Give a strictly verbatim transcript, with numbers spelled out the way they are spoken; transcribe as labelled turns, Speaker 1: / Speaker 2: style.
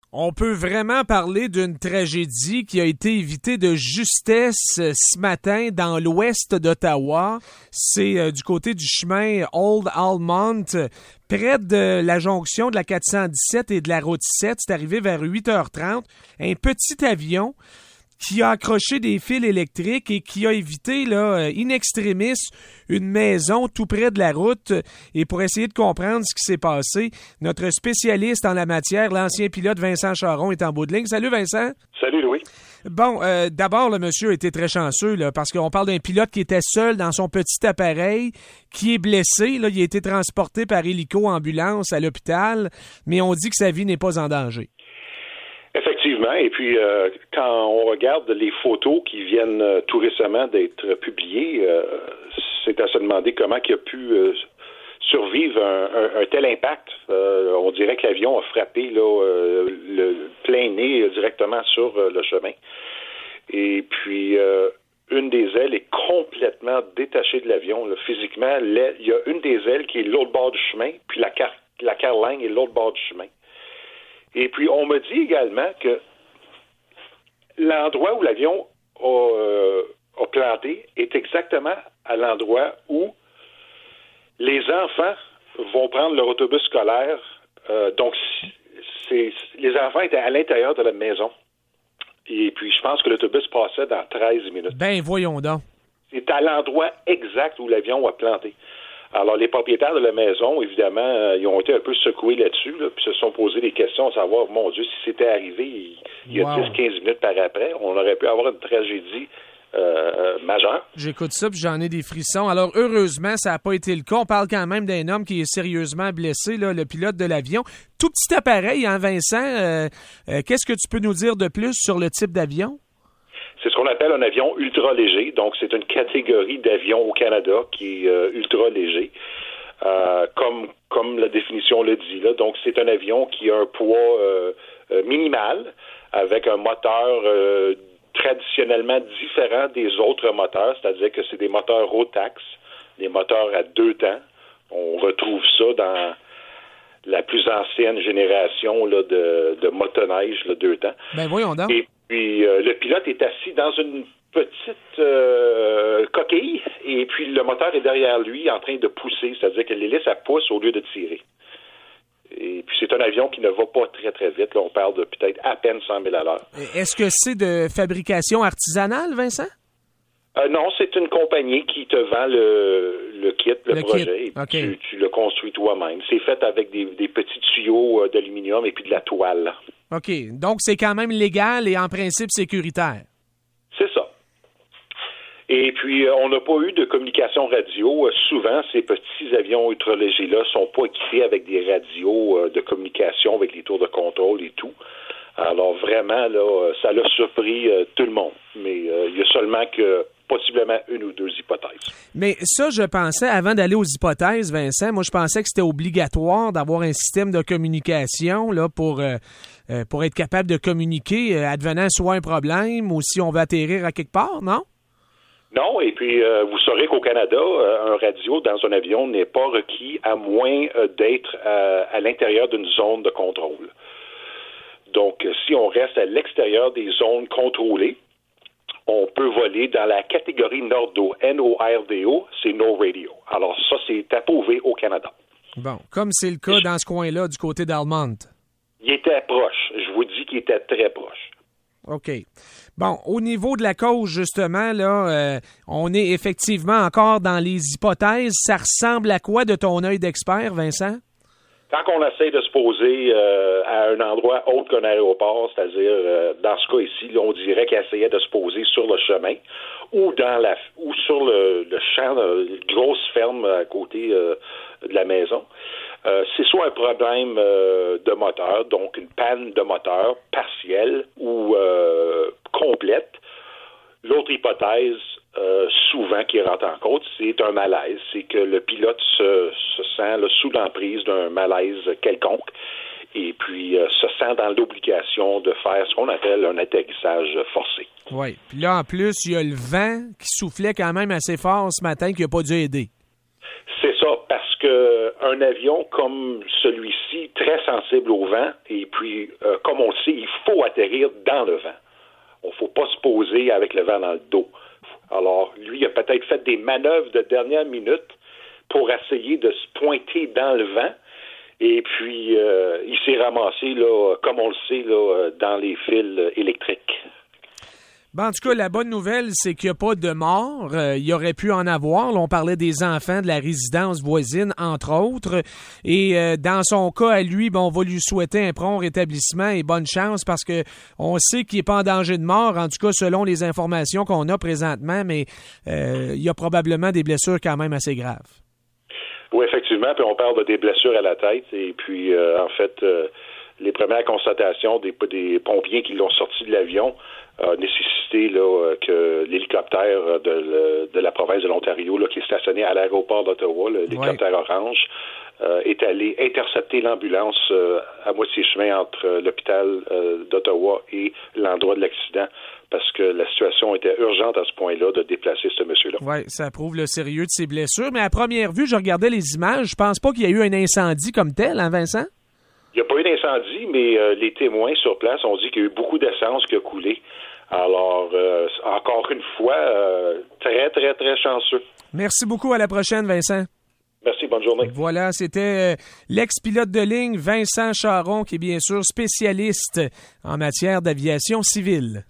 Speaker 1: On peut vraiment parler d'une tragédie qui a été évitée de justesse euh, ce matin dans l'ouest d'Ottawa. C'est euh, du côté du chemin Old Almont, près de la jonction de la quatre cent dix-sept et de la route sept. C'est arrivé vers huit heures trente. Un petit avion qui a accroché des fils électriques et qui a évité, là, in extremis, une maison tout près de la route. Et pour essayer de comprendre ce qui s'est passé, notre spécialiste en la matière, l'ancien pilote Vincent Charon, est en bout de ligne. Salut Vincent.
Speaker 2: Salut Louis.
Speaker 1: Bon, euh, d'abord, le monsieur a été très chanceux, là, parce qu'on parle d'un pilote qui était seul dans son petit appareil, qui est blessé. Là, il a été transporté par hélico-ambulance à l'hôpital, mais on dit que sa vie n'est pas en danger.
Speaker 2: Effectivement, et puis euh, quand on regarde les photos qui viennent euh, tout récemment d'être publiées, euh, c'est à se demander comment il a pu euh, survivre un, un, un tel impact. Euh, on dirait que l'avion a frappé là, euh, le plein nez euh, directement sur euh, le chemin. Et puis, euh, une des ailes est complètement détachée de l'avion. Là, physiquement, il y a une des ailes qui est l'autre bord du chemin, puis la, car- la carlingue est l'autre bord du chemin. Et puis, on me dit également que l'endroit où l'avion a, euh, a planté est exactement à l'endroit où les enfants vont prendre leur autobus scolaire. Euh, donc, c'est, les enfants étaient à l'intérieur de la maison. Et puis, je pense que l'autobus passait dans treize minutes.
Speaker 1: Ben, voyons donc.
Speaker 2: C'est à l'endroit exact où l'avion a planté. Alors, les propriétaires de la maison, évidemment, euh, ils ont été un peu secoués là-dessus, là, puis se sont posé des questions à savoir, mon Dieu, si c'était arrivé il, il y a wow. dix à quinze minutes par après, on aurait pu avoir une tragédie euh, majeure.
Speaker 1: J'écoute ça, puis j'en ai des frissons. Alors, heureusement, ça n'a pas été le cas. On parle quand même d'un homme qui est sérieusement blessé, là, le pilote de l'avion. Tout petit appareil, hein, Vincent? Euh, euh, qu'est-ce que tu peux nous dire de plus sur le type d'avion?
Speaker 2: C'est ce qu'on appelle un avion ultra-léger. Donc, c'est une catégorie d'avions au Canada qui est euh, ultra-léger, euh, comme comme la définition le dit. Là. Donc, c'est un avion qui a un poids euh, euh, minimal, avec un moteur euh, traditionnellement différent des autres moteurs, c'est-à-dire que c'est des moteurs Rotax, des moteurs à deux temps. On retrouve ça dans la plus ancienne génération là, de, de motoneige, là, deux temps.
Speaker 1: Ben voyons donc.
Speaker 2: Et puis, euh, le pilote est assis dans une petite euh, coquille, et puis le moteur est derrière lui en train de pousser, c'est-à-dire que l'hélice, elle pousse au lieu de tirer. Et puis, c'est un avion qui ne va pas très, très vite. Là, on parle de peut-être à peine cent mille à l'heure.
Speaker 1: Est-ce que c'est de fabrication artisanale, Vincent?
Speaker 2: Euh, non, c'est une compagnie qui te vend le, le kit, le, le projet,
Speaker 1: kit. Okay.
Speaker 2: Et tu, tu le construis toi-même. C'est fait avec des, des petits tuyaux euh, d'aluminium et puis de la toile.
Speaker 1: OK. Donc, c'est quand même légal et en principe sécuritaire.
Speaker 2: C'est ça. Et puis, euh, on n'a pas eu de communication radio. Euh, souvent, ces petits avions ultra-légers-là sont pas équipés avec des radios euh, de communication avec les tours de contrôle et tout. Alors, vraiment, là, ça l'a surpris euh, tout le monde. Mais euh, il y a seulement que possiblement une ou deux hypothèses.
Speaker 1: Mais ça, je pensais, avant d'aller aux hypothèses, Vincent, moi, je pensais que c'était obligatoire d'avoir un système de communication là pour, euh, euh, pour être capable de communiquer, euh, advenant soit un problème ou si on veut atterrir à quelque part, non?
Speaker 2: Non, et puis euh, vous saurez qu'au Canada, euh, un radio dans un avion n'est pas requis à moins euh, d'être euh, à l'intérieur d'une zone de contrôle. Donc, si on reste à l'extérieur des zones contrôlées, on peut voler dans la catégorie Nordo, N O R D O, c'est No Radio. Alors ça, c'est approuvé au Canada.
Speaker 1: Bon, comme c'est le cas dans ce coin-là, du côté d'Almont.
Speaker 2: Il était proche. Je vous dis qu'il était très proche.
Speaker 1: OK. Bon, au niveau de la cause, justement, là, euh, on est effectivement encore dans les hypothèses. Ça ressemble à quoi de ton œil d'expert, Vincent?
Speaker 2: Quand on essaie de se poser euh, à un endroit autre qu'un aéroport, c'est-à-dire, euh, dans ce cas ici, là, on dirait qu'il essayait de se poser sur le chemin ou dans la ou sur le, le champ, une grosse ferme à côté euh, de la maison. Euh, c'est soit un problème euh, de moteur, donc une panne de moteur partielle ou euh, complète. L'autre hypothèse, euh, souvent qui rentre en compte, c'est un malaise. C'est que le pilote se, se sent là, sous l'emprise d'un malaise quelconque et puis euh, se sent dans l'obligation de faire ce qu'on appelle un atterrissage forcé.
Speaker 1: Oui. Puis là, en plus, il y a le vent qui soufflait quand même assez fort ce matin qui n'a pas dû aider.
Speaker 2: C'est ça, parce que qu'un avion comme celui-ci, très sensible au vent, et puis, euh, comme on le sait, il faut atterrir dans le vent. Il ne faut pas se poser avec le vent dans le dos. Alors, lui, il a peut-être fait des manœuvres de dernière minute pour essayer de se pointer dans le vent. Et puis, euh, il s'est ramassé, là, comme on le sait, là, dans les fils électriques.
Speaker 1: Ben, en tout cas, la bonne nouvelle, c'est qu'il n'y a pas de mort. Euh, il y aurait pu en avoir. Là, on parlait des enfants de la résidence voisine, entre autres. Et euh, dans son cas, à lui, ben, on va lui souhaiter un prompt rétablissement et bonne chance parce que on sait qu'il n'est pas en danger de mort, en tout cas selon les informations qu'on a présentement, mais euh, il y a probablement des blessures quand même assez graves.
Speaker 2: Oui, effectivement. Puis on parle de des blessures à la tête. Et puis, euh, en fait, euh, les premières constatations des, des pompiers qui l'ont sorti de l'avion a nécessité là, que l'hélicoptère de, de la province de l'Ontario, là, qui est stationné à l'aéroport d'Ottawa, l'hélicoptère ouais. orange, euh, est allé intercepter l'ambulance euh, à moitié chemin entre euh, l'hôpital euh, d'Ottawa et l'endroit de l'accident, parce que la situation était urgente à ce point-là de déplacer ce monsieur-là.
Speaker 1: Oui, ça prouve le sérieux de ses blessures. Mais à première vue, je regardais les images, je pense pas qu'il y a eu un incendie comme tel, hein, Vincent?
Speaker 2: Il n'y a pas eu d'incendie, mais euh, les témoins sur place ont dit qu'il y a eu beaucoup d'essence qui a coulé. Alors, euh, encore une fois, euh, très, très, très chanceux.
Speaker 1: Merci beaucoup. À la prochaine, Vincent.
Speaker 2: Merci, bonne journée.
Speaker 1: Voilà, c'était euh, l'ex-pilote de ligne Vincent Charron, qui est bien sûr spécialiste en matière d'aviation civile.